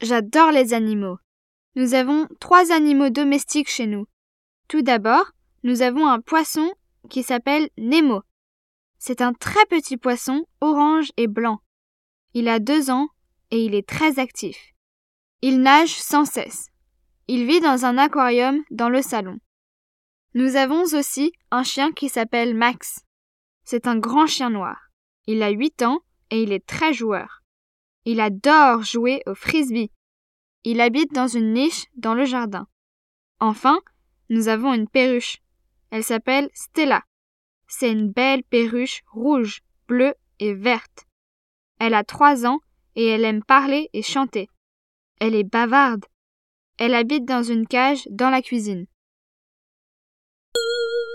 j'adore les animaux. Nous avons 3 animaux domestiques chez nous. Tout d'abord, nous avons un poisson qui s'appelle Nemo. C'est un très petit poisson orange et blanc. Il a 2 ans et il est très actif. Il nage sans cesse. Il vit dans un aquarium dans le salon. Nous avons aussi un chien qui s'appelle Max. C'est un grand chien noir. Il a 8 ans et il est très joueur. Il adore jouer au frisbee. Il habite dans une niche dans le jardin. Enfin, nous avons une perruche. Elle s'appelle Stella. C'est une belle perruche rouge, bleue et verte. Elle a 3 ans et elle aime parler et chanter. Elle est bavarde. Elle habite dans une cage dans la cuisine.